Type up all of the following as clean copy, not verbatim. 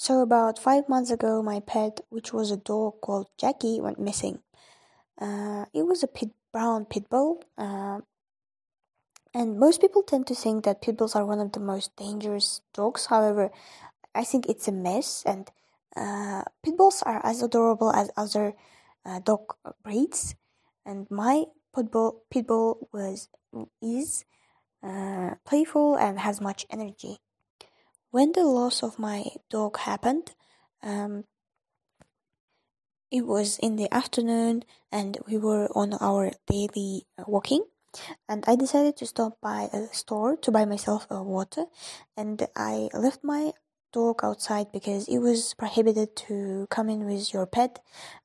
So about 5 months ago, my pet, which was a dog called Jackie, went missing. It was a brown pit bull, and most people tend to think that pit bulls are one of the most dangerous dogs. However, I think it's a mess, and pit bulls are as adorable as other dog breeds. And my pit bull is playful and has much energy. When the loss of my dog happened, um, it was in the afternoon and we were on our daily walking. And I decided to stop by a store to buy myself a water. And I left my dog outside because it was prohibited to come in with your pet.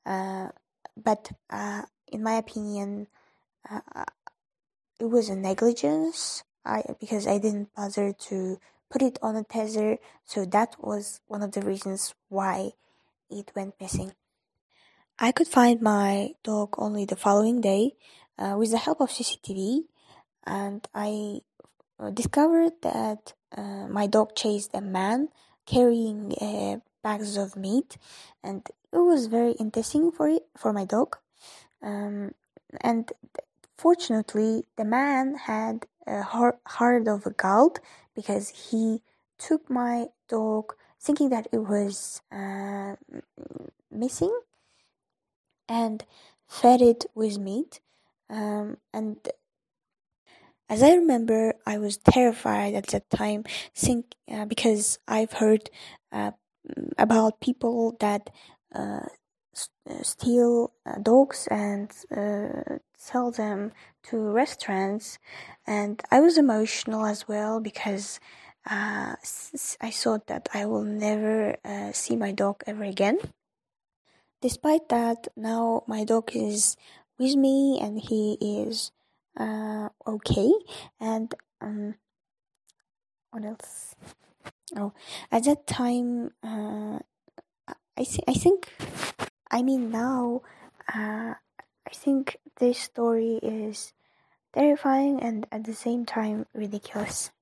But in my opinion, uh, it was a negligence. Because I didn't bother to put it on a tether, so that was one of the reasons why it went missing. I could find my dog only the following day with the help of CCTV, and I discovered that my dog chased a man carrying bags of meat, and it was very interesting for my dog. And fortunately, the man had a heart of a gold because he took my dog thinking that it was missing and fed it with meat. And as I remember, I was terrified at that time, because I've heard uh, about people that uh, steal dogs and sell them to restaurants, and I was emotional as well because I thought that I will never see my dog ever again. Despite that, now my dog is with me and he is okay. And what else? Oh, at that time, I think. I mean now, I think this story is terrifying and at the same time ridiculous.